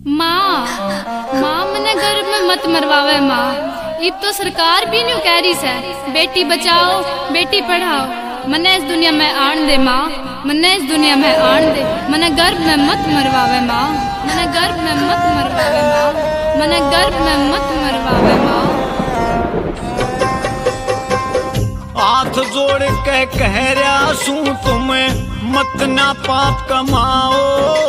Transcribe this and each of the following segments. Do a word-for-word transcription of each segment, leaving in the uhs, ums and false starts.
माँ माँ मने गर्भ में मत मरवावे माँ। इब तो सरकार भी न्यू कह रही है बेटी बचाओ बेटी पढ़ाओ। मने इस दुनिया में आन दे माँ, मने इस दुनिया में आन दे। मने गर्भ में मत मरवावे माँ, मने गर्भ में मत मरवावे माँ, मने गर्भ में मत मरवावे माँ। हाथ जोड़ के कह रहा सू तुम्हें मत ना पाप कमाओ।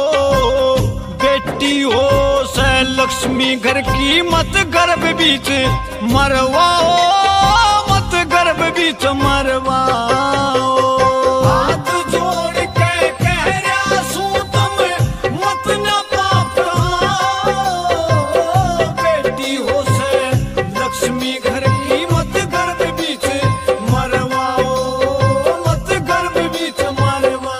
बेटी हो से लक्ष्मी घर की मत गर्भ बीच मरवाओ, मत गर्भ बीच मरवाओ। हाथ जोड़ के कह रहा सू तुम्हें मत ना पाप कमाओ। बेटी हो से लक्ष्मी घर की मत गर्भ बीच मरवाओ, मत गर्भ बीच मरवाओ।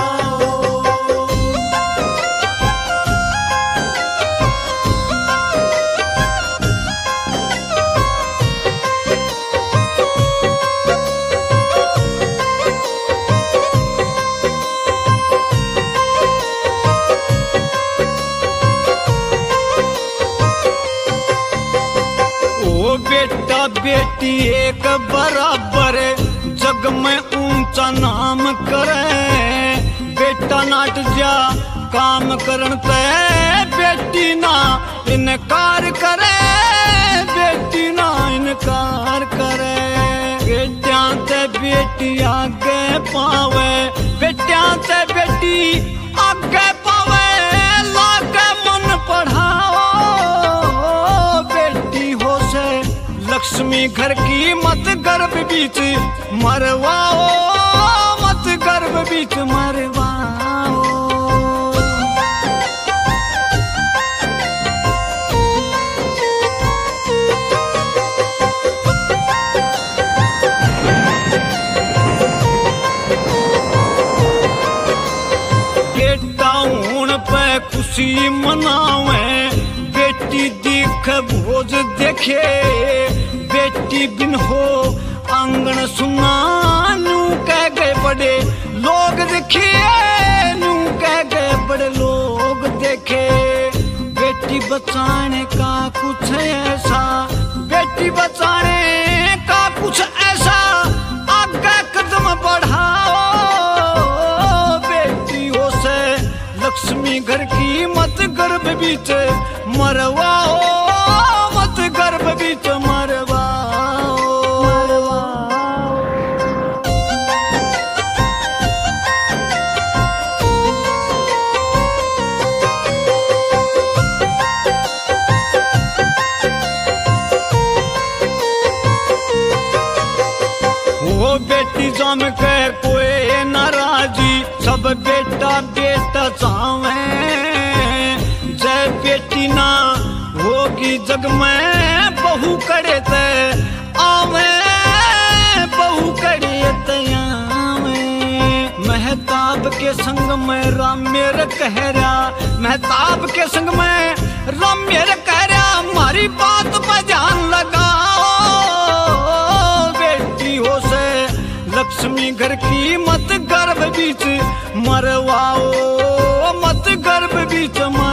बेटा बेटी एक बराबर जग में ऊंचा नाम करे। बेटा नाट जा काम करण ते बेटी ना इनकार करे, बेटी ना इनकार करे। बेटिया ते बेटी आगे पावे, बेटिया ते बेटी आगे पावे। लागे मन पढ़ाओ, बेटी हो से लक्ष्मी घर की मत गर्भ बीच मरवाओ, मत गर्भ बीच मरवाओ। बेटा हूण पे खुशी मनावे, बेटी दिख भोज देखे। बेटी बिन हो आंगन सुना, नू कह गए बड़े लोग देखे, नू कह गए बड़े लोग देखे। बेटी बचाने का कुछ ऐसा, बेटी बचाने का कुछ ऐसा, आगे कदम बढ़ाओ। बेटी हो से लक्ष्मी घर की मत गर्भ बीच मरवाओ, मत गर्भ बीच मरवाओ। वो बेटी जम के कोई नाराजी, सब बेटा बेटा चावे। जय बेटी ना होगी जग में बहू करे ते आवे, बहू करे ते आवे। महताब के संग में राम मेरे कह रहा, महताब के संग में राम मेरे कह रहा। हमारी बात पर ध्यान लगाओ, बेटी हो से लक्ष्मी घर की मत गर्भ बीच मरवाओ, मत गर्भ बीच मरवाओ।